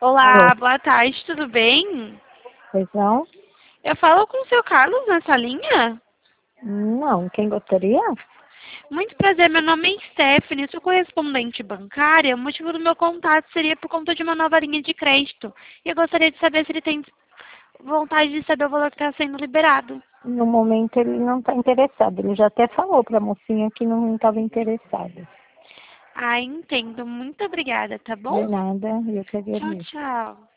Alô, Olá, boa tarde, tudo bem? pois não? Eu falo com o seu Carlos nessa linha? Não, quem gostaria? Muito prazer, meu nome é Stephanie, sou correspondente bancária. O motivo do meu contato seria por conta de uma nova linha de crédito. E eu gostaria de saber se ele tem vontade de saber o valor que está sendo liberado. No momento ele não está interessado. Ele já até falou para a mocinha que não estava interessado. Ah, entendo. Muito obrigada, tá bom? De nada, eu que Tchau, agradeço. tchau.